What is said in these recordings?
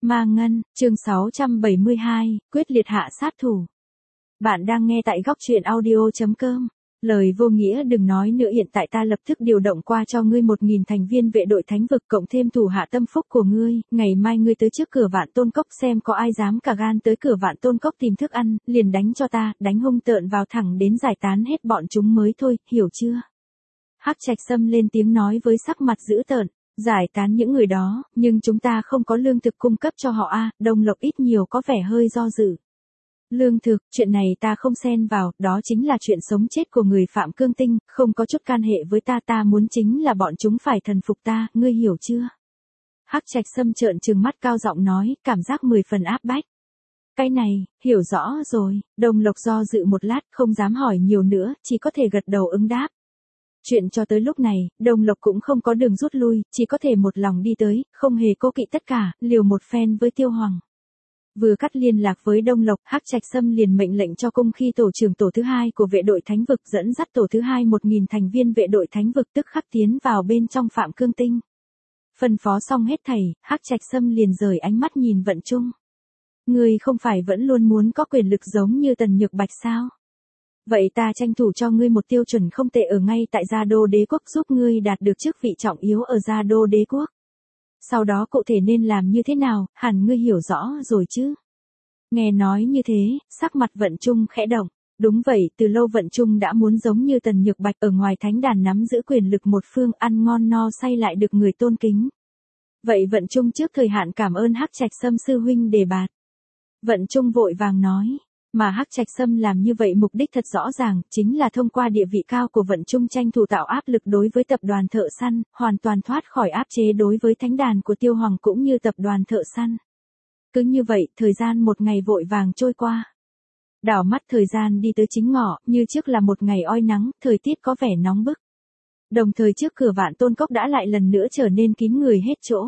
Ma Ngân, chương 672, quyết liệt hạ sát thủ. Bạn đang nghe tại góc truyện audio.com. Lời vô nghĩa đừng nói nữa, hiện tại ta lập tức điều động qua cho ngươi 1.000 thành viên vệ đội thánh vực cộng thêm thủ hạ tâm phúc của ngươi, ngày mai ngươi tới trước cửa Vạn Tôn Cốc xem có ai dám cả gan tới cửa Vạn Tôn Cốc tìm thức ăn, liền đánh cho ta, đánh hung tợn vào thẳng đến giải tán hết bọn chúng mới thôi, hiểu chưa? Hắc Trạch Sâm lên tiếng nói với sắc mặt dữ tợn. Giải tán những người đó, nhưng chúng ta không có lương thực cung cấp cho họ a. Đông Lộc ít nhiều có vẻ hơi do dự. Lương thực, chuyện này ta không xen vào, đó chính là chuyện sống chết của người Phạm Cương Tinh, không có chút can hệ với ta muốn chính là bọn chúng phải thần phục ta, ngươi hiểu chưa? Hắc Trạch Sâm trợn trừng mắt cao giọng nói, cảm giác 10 phần áp bách. Cái này, hiểu rõ rồi, Đông Lộc do dự một lát, không dám hỏi nhiều nữa, chỉ có thể gật đầu ứng đáp. Chuyện cho tới lúc này, Đông Lộc cũng không có đường rút lui, chỉ có thể một lòng đi tới, không hề cố kỵ tất cả, liều một phen với Tiêu Hoàng. Vừa cắt liên lạc với Đông Lộc, Hắc Trạch Sâm liền mệnh lệnh cho cung khi tổ trưởng tổ thứ 2 của vệ đội thánh vực dẫn dắt tổ thứ 2 1.000 thành viên vệ đội thánh vực tức khắc tiến vào bên trong Phạm Cương Tinh. Phân phó xong hết thảy, Hắc Trạch Sâm liền rời ánh mắt nhìn Vận Trung. Ngươi không phải vẫn luôn muốn có quyền lực giống như Tần Nhược Bạch sao? Vậy ta tranh thủ cho ngươi một tiêu chuẩn không tệ ở ngay tại Gia Đô Đế Quốc, giúp ngươi đạt được chức vị trọng yếu ở Gia Đô Đế Quốc. Sau đó cụ thể nên làm như thế nào, hẳn ngươi hiểu rõ rồi chứ. Nghe nói như thế, sắc mặt Vận Trung khẽ động. Đúng vậy, từ lâu Vận Trung đã muốn giống như Tần Nhược Bạch ở ngoài thánh đàn nắm giữ quyền lực một phương, ăn ngon no say lại được người tôn kính. Vậy Vận Trung trước thời hạn cảm ơn Hắc Trạch Sâm sư huynh đề bạt. Vận Trung vội vàng nói. Mà Hắc Trạch Sâm làm như vậy mục đích thật rõ ràng, chính là thông qua địa vị cao của Vận Trung tranh thủ tạo áp lực đối với tập đoàn thợ săn, hoàn toàn thoát khỏi áp chế đối với thánh đàn của Tiêu Hoàng cũng như tập đoàn thợ săn. Cứ như vậy, thời gian một ngày vội vàng trôi qua. Đảo mắt thời gian đi tới chính ngọ, như trước là một ngày oi nắng, thời tiết có vẻ nóng bức. Đồng thời trước cửa Vạn Tôn Cốc đã lại lần nữa trở nên kín người hết chỗ.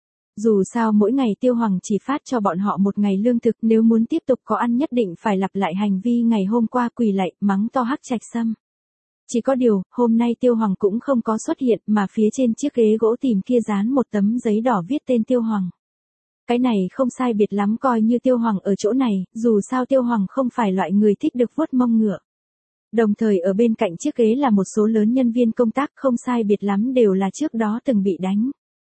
Dù sao mỗi ngày Tiêu Hoàng chỉ phát cho bọn họ một ngày lương thực, nếu muốn tiếp tục có ăn nhất định phải lặp lại hành vi ngày hôm qua, quỳ lạy, mắng to Hắc Trạch Sâm. Chỉ có điều, hôm nay Tiêu Hoàng cũng không có xuất hiện, mà phía trên chiếc ghế gỗ tìm kia dán một tấm giấy đỏ viết tên Tiêu Hoàng. Cái này không sai biệt lắm, coi như Tiêu Hoàng ở chỗ này, dù sao Tiêu Hoàng không phải loại người thích được vuốt mông ngựa. Đồng thời ở bên cạnh chiếc ghế là một số lớn nhân viên công tác, không sai biệt lắm đều là trước đó từng bị đánh.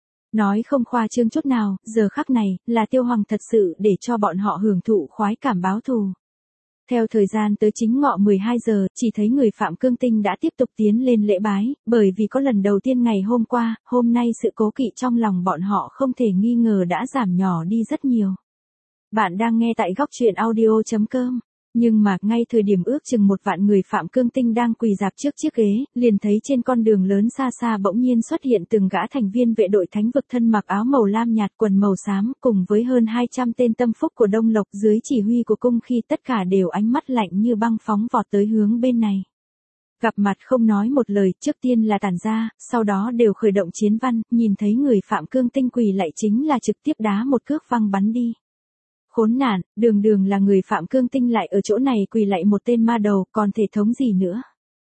Nói không khoa trương chút nào, giờ khắc này, là Tiêu Hoàng thật sự để cho bọn họ hưởng thụ khoái cảm báo thù. Theo thời gian tới chính ngọ 12 giờ, chỉ thấy người Phạm Cương Tinh đã tiếp tục tiến lên lễ bái, bởi vì có lần đầu tiên ngày hôm qua, hôm nay sự cố kỵ trong lòng bọn họ không thể nghi ngờ đã giảm nhỏ đi rất nhiều. Bạn đang nghe tại góc truyện audio.com. Nhưng mà, ngay thời điểm ước chừng 1 vạn người Phạm Cương Tinh đang quỳ rạp trước chiếc ghế, liền thấy trên con đường lớn xa xa bỗng nhiên xuất hiện từng gã thành viên vệ đội thánh vực thân mặc áo màu lam nhạt quần màu xám, cùng với hơn 200 tên tâm phúc của Đông Lộc dưới chỉ huy của cung khi tất cả đều ánh mắt lạnh như băng phóng vọt tới hướng bên này. Gặp mặt không nói một lời, trước tiên là tản ra, sau đó đều khởi động chiến văn, nhìn thấy người Phạm Cương Tinh quỳ lại chính là trực tiếp đá một cước văng bắn đi. Khốn nạn, đường là người Phạm Cương Tinh lại ở chỗ này quỳ lại một tên ma đầu, còn thể thống gì nữa.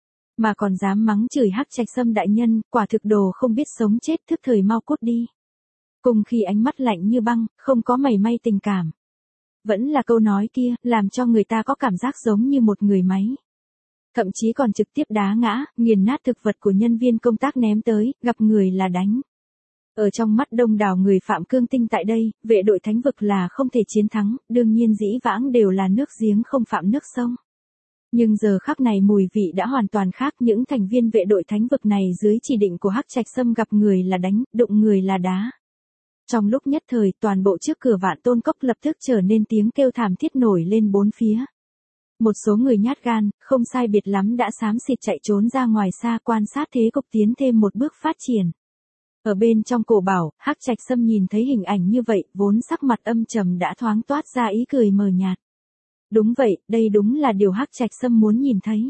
Mà còn dám mắng chửi Hắc Trạch Sâm đại nhân, quả thực đồ không biết sống chết, thức thời mau cút đi. Cùng khi ánh mắt lạnh như băng, không có mảy may tình cảm. Vẫn là câu nói kia, làm cho người ta có cảm giác giống như một người máy. Thậm chí còn trực tiếp đá ngã, nghiền nát thực vật của nhân viên công tác ném tới, gặp người là đánh. Ở trong mắt đông đảo người Phạm Cương Tinh tại đây, vệ đội thánh vực là không thể chiến thắng, đương nhiên dĩ vãng đều là nước giếng không phạm nước sông. Nhưng giờ khắc này mùi vị đã hoàn toàn khác, những thành viên vệ đội thánh vực này dưới chỉ định của Hắc Trạch Sâm gặp người là đánh, đụng người là đá. Trong lúc nhất thời, toàn bộ trước cửa Vạn Tôn Cốc lập tức trở nên tiếng kêu thảm thiết nổi lên bốn phía. Một số người nhát gan, không sai biệt lắm đã xám xịt chạy trốn ra ngoài xa, quan sát thế cục tiến thêm một bước phát triển. Ở bên trong cổ bảo, Hắc Trạch Sâm nhìn thấy hình ảnh như vậy, vốn sắc mặt âm trầm đã thoáng toát ra ý cười mờ nhạt. Đúng vậy, đây đúng là điều Hắc Trạch Sâm muốn nhìn thấy.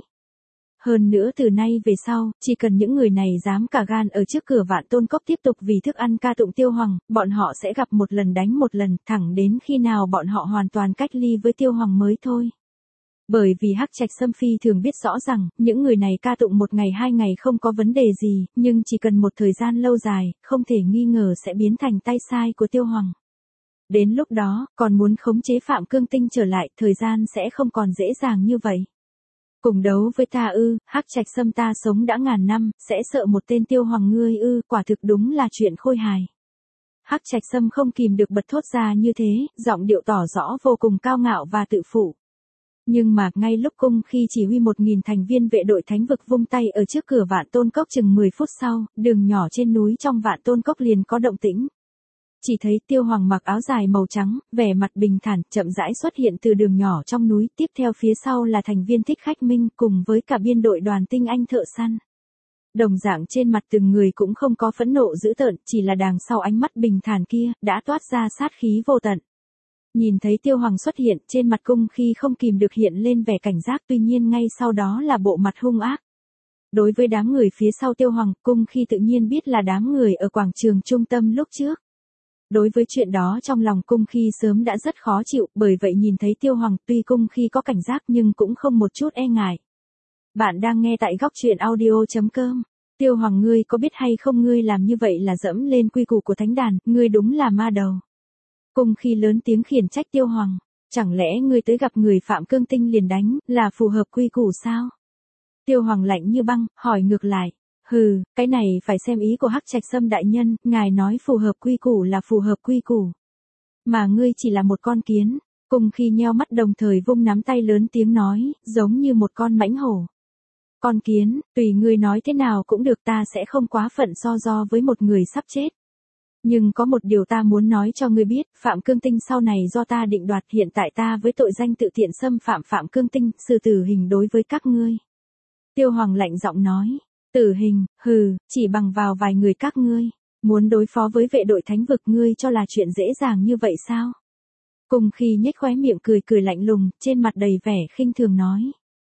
Hơn nữa từ nay về sau, chỉ cần những người này dám cả gan ở trước cửa Vạn Tôn Cốc tiếp tục vì thức ăn ca tụng Tiêu Hoàng, bọn họ sẽ gặp một lần đánh một lần, thẳng đến khi nào bọn họ hoàn toàn cách ly với Tiêu Hoàng mới thôi. Bởi vì Hắc Trạch Sâm phi thường biết rõ rằng, những người này ca tụng 1 ngày 2 ngày không có vấn đề gì, nhưng chỉ cần một thời gian lâu dài, không thể nghi ngờ sẽ biến thành tay sai của Tiêu Hoàng. Đến lúc đó, còn muốn khống chế Phạm Cương Tinh trở lại, thời gian sẽ không còn dễ dàng như vậy. Cùng đấu với ta ư, Hắc Trạch Sâm ta sống đã ngàn năm, sẽ sợ một tên Tiêu Hoàng ngươi ư, quả thực đúng là chuyện khôi hài. Hắc Trạch Sâm không kìm được bật thốt ra như thế, giọng điệu tỏ rõ vô cùng cao ngạo và tự phụ. Nhưng mà, ngay lúc Cung Khi chỉ huy 1000 thành viên vệ đội thánh vực vung tay ở trước cửa Vạn Tôn Cốc chừng 10 phút sau, đường nhỏ trên núi trong Vạn Tôn Cốc liền có động tĩnh. Chỉ thấy Tiêu Hoàng mặc áo dài màu trắng, vẻ mặt bình thản, chậm rãi xuất hiện từ đường nhỏ trong núi, tiếp theo phía sau là thành viên Thích Khách Minh cùng với cả biên đội đoàn tinh anh thợ săn. Đồng dạng trên mặt từng người cũng không có phẫn nộ dữ tợn, chỉ là đằng sau ánh mắt bình thản kia, đã toát ra sát khí vô tận. Nhìn thấy Tiêu Hoàng xuất hiện, trên mặt Cung Khi không kìm được hiện lên vẻ cảnh giác, tuy nhiên ngay sau đó là bộ mặt hung ác. Đối với đám người phía sau Tiêu Hoàng, Cung Khi tự nhiên biết là đám người ở quảng trường trung tâm lúc trước. Đối với chuyện đó trong lòng Cung Khi sớm đã rất khó chịu, bởi vậy nhìn thấy Tiêu Hoàng tuy Cung Khi có cảnh giác nhưng cũng không một chút e ngại. Bạn đang nghe tại góc truyện audio.com. Tiêu Hoàng ngươi có biết hay không, ngươi làm như vậy là dẫm lên quy củ của thánh đàn, ngươi đúng là ma đầu. Cung Khi lớn tiếng khiển trách Tiêu Hoàng, chẳng lẽ ngươi tới gặp người Phạm Cương Tinh liền đánh, là phù hợp quy củ sao? Tiêu Hoàng lạnh như băng, hỏi ngược lại. Hừ, cái này phải xem ý của Hắc Trạch Sâm đại nhân, ngài nói phù hợp quy củ là phù hợp quy củ. Mà ngươi chỉ là một con kiến. Cung Khi nheo mắt đồng thời vung nắm tay lớn tiếng nói, giống như một con mãnh hổ. Con kiến, tùy ngươi nói thế nào cũng được, ta sẽ không quá phận so đo với một người sắp chết. Nhưng có một điều ta muốn nói cho ngươi biết, Phạm Cương Tinh sau này do ta định đoạt, hiện tại ta với tội danh tự tiện xâm phạm Phạm Cương Tinh, xử tử hình đối với các ngươi. Tiêu Hoàng lạnh giọng nói. Tử hình, hừ, chỉ bằng vào vài người các ngươi, muốn đối phó với vệ đội thánh vực, ngươi cho là chuyện dễ dàng như vậy sao? Cung Khi nhếch khóe miệng cười cười lạnh lùng, trên mặt đầy vẻ khinh thường nói.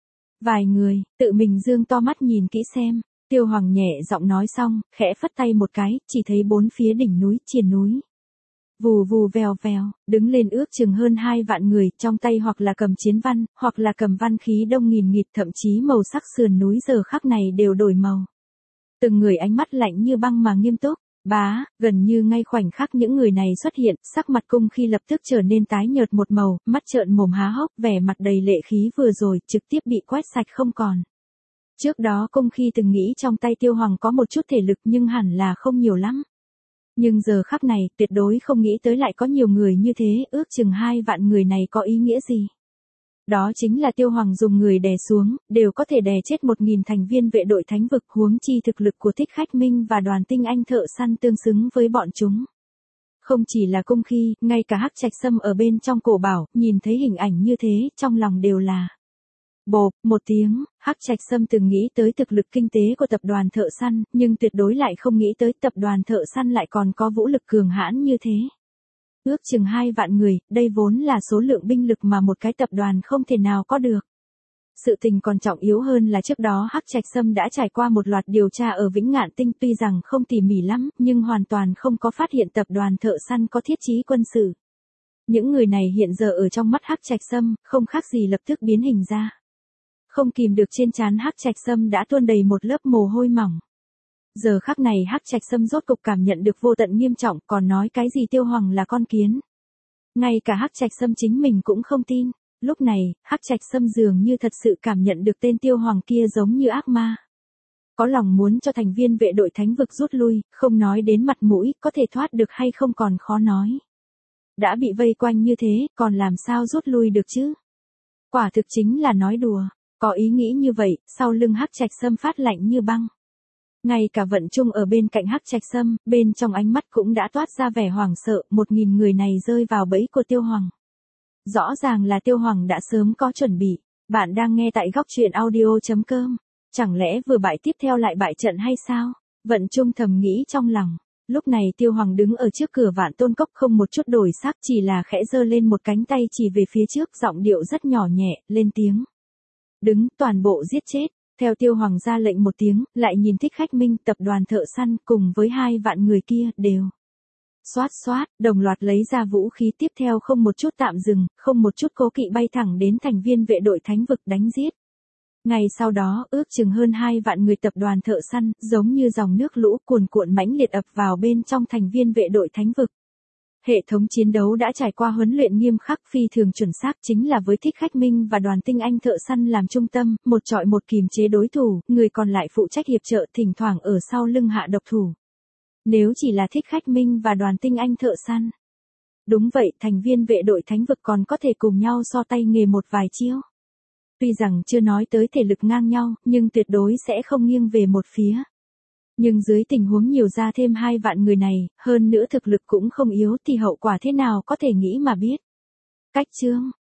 Vài người, tự mình dương to mắt nhìn kỹ xem. Tiêu Hoàng nhẹ giọng nói xong, khẽ phất tay một cái, chỉ thấy bốn phía đỉnh núi, triền núi. Vù vù vèo vèo, đứng lên ước chừng hơn 2 vạn người, trong tay hoặc là cầm chiến văn, hoặc là cầm văn khí đông nghìn nghịt, thậm chí màu sắc sườn núi giờ khắc này đều đổi màu. Từng người ánh mắt lạnh như băng mà nghiêm túc. Bá, gần như ngay khoảnh khắc những người này xuất hiện, sắc mặt Cung Khi lập tức trở nên tái nhợt một màu, mắt trợn mồm há hốc, vẻ mặt đầy lệ khí vừa rồi trực tiếp bị quét sạch không còn. Trước đó Cung Khi từng nghĩ trong tay Tiêu Hoàng có một chút thể lực nhưng hẳn là không nhiều lắm. Nhưng giờ khắc này, tuyệt đối không nghĩ tới lại có nhiều người như thế, ước chừng 2 vạn người này có ý nghĩa gì? Đó chính là Tiêu Hoàng dùng người đè xuống, đều có thể đè chết 1000 thành viên vệ đội thánh vực, huống chi thực lực của Thích Khách Minh và đoàn tinh anh thợ săn tương xứng với bọn chúng. Không chỉ là Cung Khi, ngay cả Hắc Trạch Sâm ở bên trong cổ bảo, nhìn thấy hình ảnh như thế, trong lòng đều là bộp, một tiếng, Hắc Trạch Sâm từng nghĩ tới thực lực kinh tế của tập đoàn thợ săn, nhưng tuyệt đối lại không nghĩ tới tập đoàn thợ săn lại còn có vũ lực cường hãn như thế. Ước chừng 2 vạn người, đây vốn là số lượng binh lực mà một cái tập đoàn không thể nào có được. Sự tình còn trọng yếu hơn là trước đó Hắc Trạch Sâm đã trải qua một loạt điều tra ở Vĩnh Ngạn Tinh, tuy rằng không tỉ mỉ lắm, nhưng hoàn toàn không có phát hiện tập đoàn thợ săn có thiết chí quân sự. Những người này hiện giờ ở trong mắt Hắc Trạch Sâm, không khác gì lập tức biến hình ra. Không kìm được trên trán Hắc Trạch Sâm đã tuôn đầy một lớp mồ hôi mỏng. Giờ khắc này Hắc Trạch Sâm rốt cục cảm nhận được vô tận nghiêm trọng, còn nói cái gì Tiêu Hoàng là con kiến. Ngay cả Hắc Trạch Sâm chính mình cũng không tin. Lúc này, Hắc Trạch Sâm dường như thật sự cảm nhận được tên Tiêu Hoàng kia giống như ác ma. Có lòng muốn cho thành viên vệ đội thánh vực rút lui, không nói đến mặt mũi, có thể thoát được hay không còn khó nói. Đã bị vây quanh như thế, còn làm sao rút lui được chứ? Quả thực chính là nói đùa. Có ý nghĩ như vậy, sau lưng Hắc Trạch Sâm phát lạnh như băng. Ngay cả Vận Trung ở bên cạnh Hắc Trạch Sâm, bên trong ánh mắt cũng đã toát ra vẻ hoảng sợ, 1000 người này rơi vào bẫy của Tiêu Hoàng. Rõ ràng là Tiêu Hoàng đã sớm có chuẩn bị. Bạn đang nghe tại góc truyện audio.com. Chẳng lẽ vừa bại tiếp theo lại bại trận hay sao? Vận Trung thầm nghĩ trong lòng. Lúc này Tiêu Hoàng đứng ở trước cửa Vạn Tôn Cốc không một chút đổi sắc, chỉ là khẽ giơ lên một cánh tay chỉ về phía trước, giọng điệu rất nhỏ nhẹ, lên tiếng. Đứng, toàn bộ giết chết. Theo Tiêu Hoàng ra lệnh một tiếng, lại nhìn Thích Khách Minh, tập đoàn thợ săn cùng với 2 vạn người kia, đều xoát xoát, đồng loạt lấy ra vũ khí, tiếp theo không một chút tạm dừng, không một chút cố kỵ bay thẳng đến thành viên vệ đội thánh vực đánh giết. Ngày sau đó, ước chừng hơn 2 vạn người tập đoàn thợ săn, giống như dòng nước lũ cuồn cuộn mãnh liệt ập vào bên trong thành viên vệ đội thánh vực. Hệ thống chiến đấu đã trải qua huấn luyện nghiêm khắc phi thường chuẩn xác, chính là với Thích Khách Minh và đoàn tinh anh thợ săn làm trung tâm, một trọi một kìm chế đối thủ, người còn lại phụ trách hiệp trợ, thỉnh thoảng ở sau lưng hạ độc thủ. Nếu chỉ là Thích Khách Minh và đoàn tinh anh thợ săn. Đúng vậy, thành viên vệ đội thánh vực còn có thể cùng nhau so tay nghề một vài chiêu. Tuy rằng chưa nói tới thể lực ngang nhau, nhưng tuyệt đối sẽ không nghiêng về một phía. Nhưng dưới tình huống nhiều ra thêm 2 vạn người này, hơn nữa thực lực cũng không yếu thì hậu quả thế nào có thể nghĩ mà biết. Cách chương